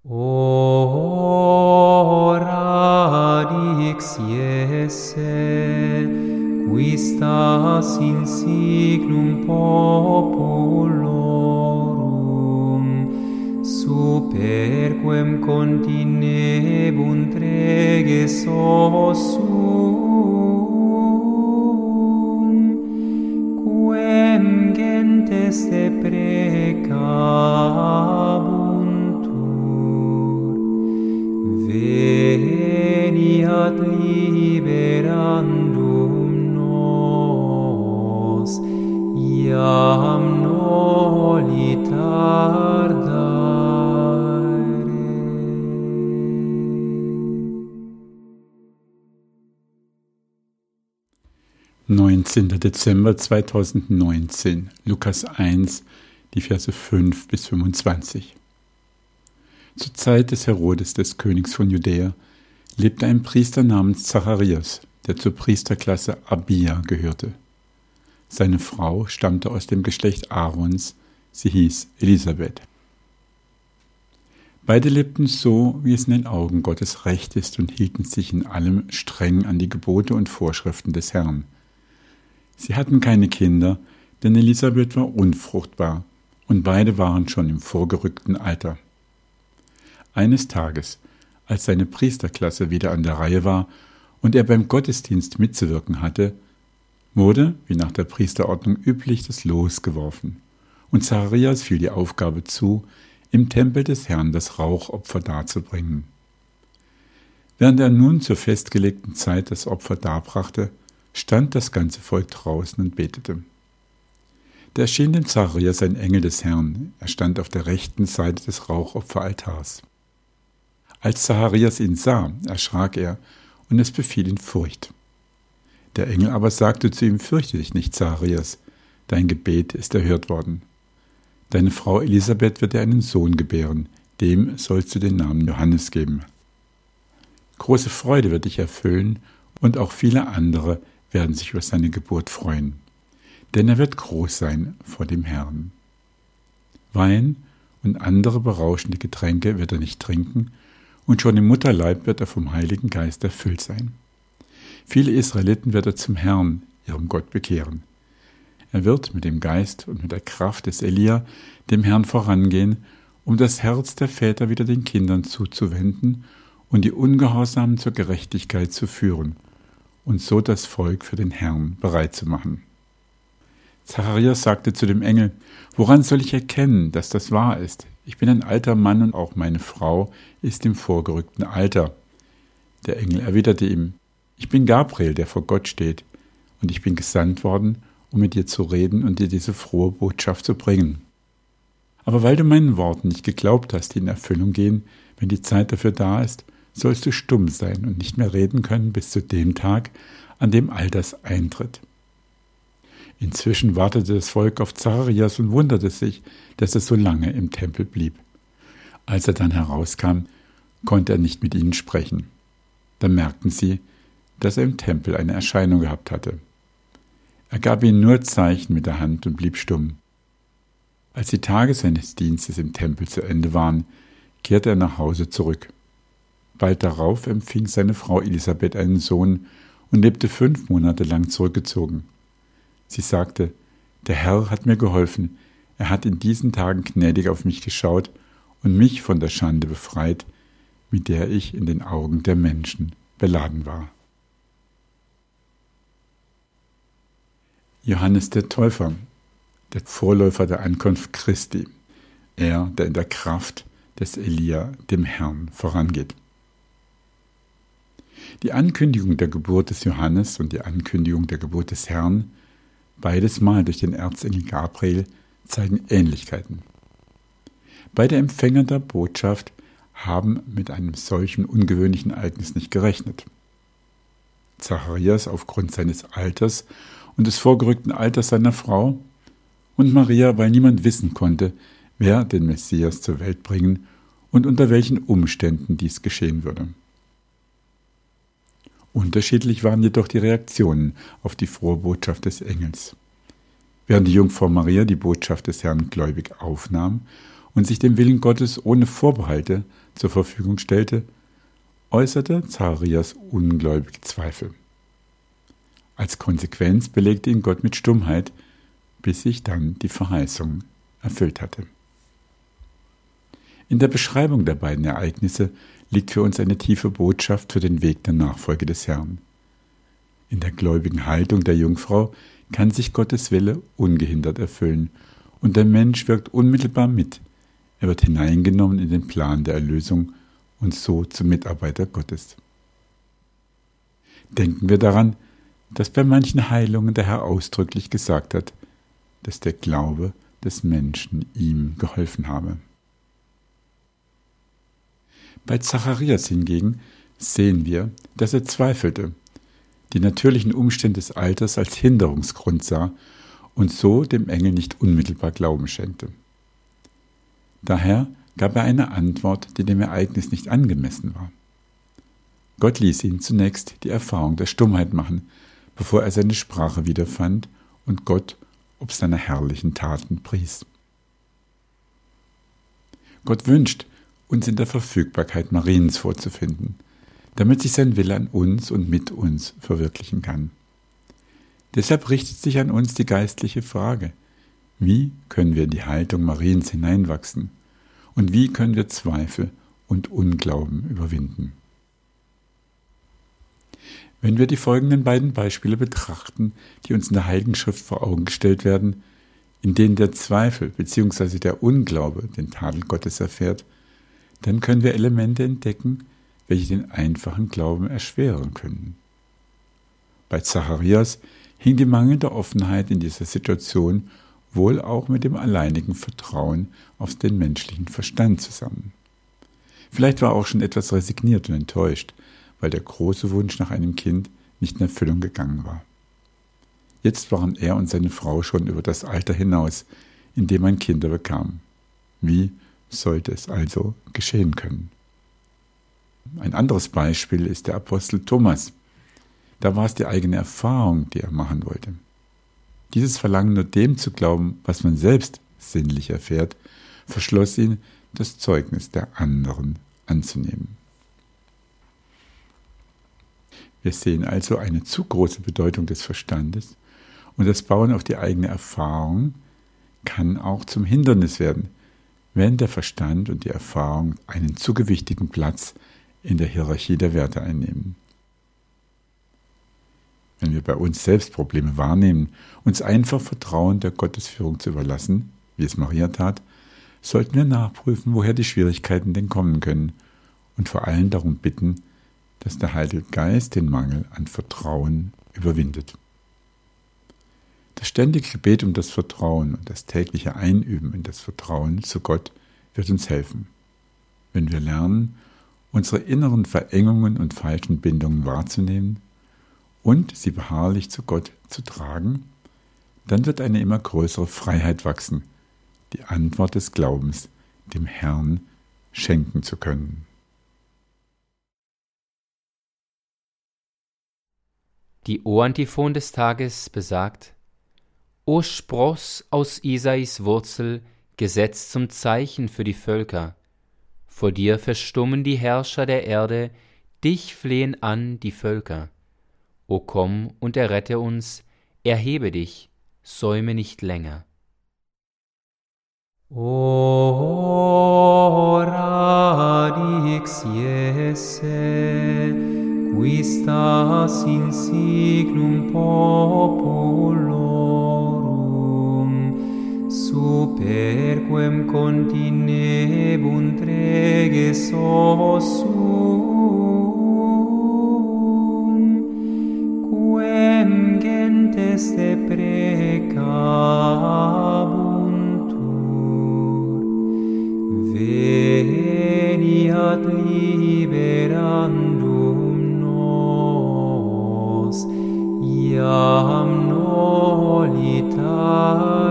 Ora dix Iesse, qui stas in signum populorum, superquem continebunt reges ossum, quem gentes deprecabuntur, veniat liberandum nos, iam noli tardare. 19. Dezember 2019, Lukas 1, die Verse 5 bis 25. Zur Zeit des Herodes, des Königs von Judäa, lebte ein Priester namens Zacharias, der zur Priesterklasse Abia gehörte. Seine Frau stammte aus dem Geschlecht Aarons, sie hieß Elisabeth. Beide lebten so, wie es in den Augen Gottes recht ist, und hielten sich in allem streng an die Gebote und Vorschriften des Herrn. Sie hatten keine Kinder, denn Elisabeth war unfruchtbar, und beide waren schon im vorgerückten Alter. Eines Tages, als seine Priesterklasse wieder an der Reihe war und er beim Gottesdienst mitzuwirken hatte, wurde, wie nach der Priesterordnung üblich, das Los geworfen, und Zacharias fiel die Aufgabe zu, im Tempel des Herrn das Rauchopfer darzubringen. Während er nun zur festgelegten Zeit das Opfer darbrachte, stand das ganze Volk draußen und betete. Da erschien dem Zacharias ein Engel des Herrn, er stand auf der rechten Seite des Rauchopferaltars. Als Zacharias ihn sah, erschrak er, und es befiel ihn Furcht. Der Engel aber sagte zu ihm: Fürchte dich nicht, Zacharias, dein Gebet ist erhört worden. Deine Frau Elisabeth wird dir einen Sohn gebären, dem sollst du den Namen Johannes geben. Große Freude wird dich erfüllen, und auch viele andere werden sich über seine Geburt freuen, denn er wird groß sein vor dem Herrn. Wein und andere berauschende Getränke wird er nicht trinken, und schon im Mutterleib wird er vom Heiligen Geist erfüllt sein. Viele Israeliten wird er zum Herrn, ihrem Gott, bekehren. Er wird mit dem Geist und mit der Kraft des Elia dem Herrn vorangehen, um das Herz der Väter wieder den Kindern zuzuwenden und die Ungehorsamen zur Gerechtigkeit zu führen und so das Volk für den Herrn bereit zu machen. Zacharias sagte zu dem Engel: Woran soll ich erkennen, dass das wahr ist? Ich bin ein alter Mann und auch meine Frau ist im vorgerückten Alter. Der Engel erwiderte ihm: Ich bin Gabriel, der vor Gott steht, und ich bin gesandt worden, um mit dir zu reden und dir diese frohe Botschaft zu bringen. Aber weil du meinen Worten nicht geglaubt hast, die in Erfüllung gehen, wenn die Zeit dafür da ist, sollst du stumm sein und nicht mehr reden können bis zu dem Tag, an dem all das eintritt. Inzwischen wartete das Volk auf Zacharias und wunderte sich, dass er so lange im Tempel blieb. Als er dann herauskam, konnte er nicht mit ihnen sprechen. Da merkten sie, dass er im Tempel eine Erscheinung gehabt hatte. Er gab ihnen nur Zeichen mit der Hand und blieb stumm. Als die Tage seines Dienstes im Tempel zu Ende waren, kehrte er nach Hause zurück. Bald darauf empfing seine Frau Elisabeth einen Sohn und lebte 5 Monate lang zurückgezogen. Sie sagte: Der Herr hat mir geholfen, er hat in diesen Tagen gnädig auf mich geschaut und mich von der Schande befreit, mit der ich in den Augen der Menschen beladen war. Johannes der Täufer, der Vorläufer der Ankunft Christi, er, der in der Kraft des Elia dem Herrn vorangeht. Die Ankündigung der Geburt des Johannes und die Ankündigung der Geburt des Herrn, beides Mal durch den Erzengel Gabriel, zeigen Ähnlichkeiten. Beide Empfänger der Botschaft haben mit einem solchen ungewöhnlichen Ereignis nicht gerechnet. Zacharias aufgrund seines Alters und des vorgerückten Alters seiner Frau, und Maria, weil niemand wissen konnte, wer den Messias zur Welt bringen und unter welchen Umständen dies geschehen würde. Unterschiedlich waren jedoch die Reaktionen auf die frohe Botschaft des Engels. Während die Jungfrau Maria die Botschaft des Herrn gläubig aufnahm und sich dem Willen Gottes ohne Vorbehalte zur Verfügung stellte, äußerte Zacharias ungläubige Zweifel. Als Konsequenz belegte ihn Gott mit Stummheit, bis sich dann die Verheißung erfüllt hatte. In der Beschreibung der beiden Ereignisse liegt für uns eine tiefe Botschaft für den Weg der Nachfolge des Herrn. In der gläubigen Haltung der Jungfrau kann sich Gottes Wille ungehindert erfüllen und der Mensch wirkt unmittelbar mit. Er wird hineingenommen in den Plan der Erlösung und so zum Mitarbeiter Gottes. Denken wir daran, dass bei manchen Heilungen der Herr ausdrücklich gesagt hat, dass der Glaube des Menschen ihm geholfen habe. Bei Zacharias hingegen sehen wir, dass er zweifelte, die natürlichen Umstände des Alters als Hinderungsgrund sah und so dem Engel nicht unmittelbar Glauben schenkte. Daher gab er eine Antwort, die dem Ereignis nicht angemessen war. Gott ließ ihn zunächst die Erfahrung der Stummheit machen, bevor er seine Sprache wiederfand und Gott ob seiner herrlichen Taten pries. Gott wünscht, uns in der Verfügbarkeit Mariens vorzufinden, damit sich sein Wille an uns und mit uns verwirklichen kann. Deshalb richtet sich an uns die geistliche Frage: Wie können wir in die Haltung Mariens hineinwachsen und wie können wir Zweifel und Unglauben überwinden? Wenn wir die folgenden beiden Beispiele betrachten, die uns in der Heiligen Schrift vor Augen gestellt werden, in denen der Zweifel bzw. der Unglaube den Tadel Gottes erfährt, dann können wir Elemente entdecken, welche den einfachen Glauben erschweren können. Bei Zacharias hing die mangelnde Offenheit in dieser Situation wohl auch mit dem alleinigen Vertrauen auf den menschlichen Verstand zusammen. Vielleicht war er auch schon etwas resigniert und enttäuscht, weil der große Wunsch nach einem Kind nicht in Erfüllung gegangen war. Jetzt waren er und seine Frau schon über das Alter hinaus, in dem man Kinder bekam. Wie sollte es also geschehen können? Ein anderes Beispiel ist der Apostel Thomas. Da war es die eigene Erfahrung, die er machen wollte. Dieses Verlangen, nur dem zu glauben, was man selbst sinnlich erfährt, verschloss ihn, das Zeugnis der anderen anzunehmen. Wir sehen also eine zu große Bedeutung des Verstandes und das Bauen auf die eigene Erfahrung kann auch zum Hindernis werden, wenn der Verstand und die Erfahrung einen zu gewichtigen Platz in der Hierarchie der Werte einnehmen. Wenn wir bei uns selbst Probleme wahrnehmen, uns einfach Vertrauen der Gottesführung zu überlassen, wie es Maria tat, sollten wir nachprüfen, woher die Schwierigkeiten denn kommen können und vor allem darum bitten, dass der Heilige Geist den Mangel an Vertrauen überwindet. Das ständige Gebet um das Vertrauen und das tägliche Einüben in das Vertrauen zu Gott wird uns helfen. Wenn wir lernen, unsere inneren Verengungen und falschen Bindungen wahrzunehmen und sie beharrlich zu Gott zu tragen, dann wird eine immer größere Freiheit wachsen, die Antwort des Glaubens dem Herrn schenken zu können. Die O-Antiphon des Tages besagt: O Spross aus Isais Wurzel, gesetzt zum Zeichen für die Völker. Vor dir verstummen die Herrscher der Erde, dich flehen an die Völker. O komm und errette uns, erhebe dich, säume nicht länger. O radix Jesse, qui stas in signum populorum, superquem continebunt reges ossum, quem gentes deprecabuntur, veniat liberandum nos, iam nolitatis